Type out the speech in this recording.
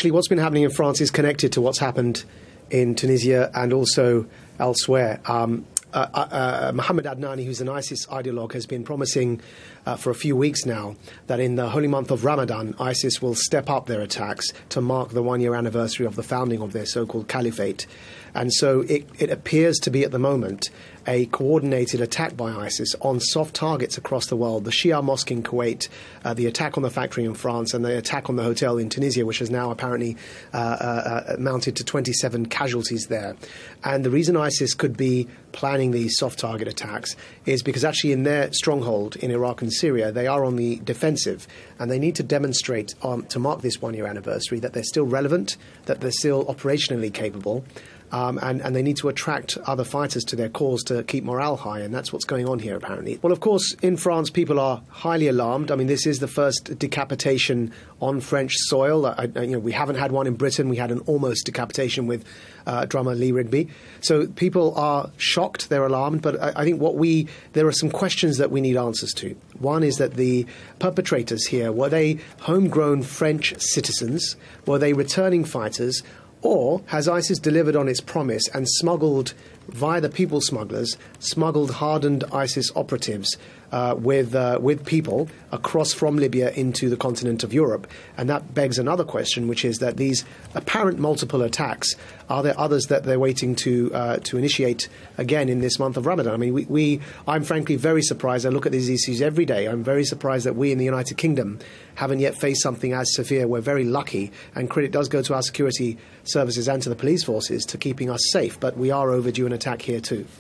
actually, what's been happening in France is connected to what's happened in Tunisia and also elsewhere. Mohammed Adnani, who's an ISIS ideologue, has been promising for a few weeks now that in the holy month of Ramadan, ISIS will step up their attacks to mark the one-year anniversary of the founding of their so-called caliphate. And so it appears to be at the moment a coordinated attack by ISIS on soft targets across the world. The Shia mosque in Kuwait, the attack on the factory in France, and the attack on the hotel in Tunisia, which has now apparently mounted to 27 casualties there. And the reason ISIS could be planning these soft target attacks is because actually in their stronghold in Iraq and Syria, they are on the defensive, and they need to demonstrate to mark this one-year anniversary that they're still relevant, that they're still operationally capable, and they need to attract other fighters to their cause to keep morale high, and that's what's going on here, apparently. Well, of course, in France, people are highly alarmed. I mean, this is the first decapitation on French soil. We haven't had one in Britain. We had an almost decapitation with drummer Lee Rigby. So people are shocked, they're alarmed, but I think there are some questions that we need answers to. One is that the perpetrators here, were they homegrown French citizens? Were they returning fighters? Or has ISIS delivered on its promise and smuggled, via the people smugglers, smuggled hardened ISIS operatives with people across from Libya into the continent of Europe? And that begs another question, which is that these apparent multiple attacks, are there others that they're waiting to initiate again in this month of Ramadan? I mean, I'm frankly very surprised. I look at these issues every day. I'm very surprised that we in the United Kingdom haven't yet faced something as severe. We're very lucky, and credit does go to our security services and to the police forces to keeping us safe, but we are overdue an attack here too.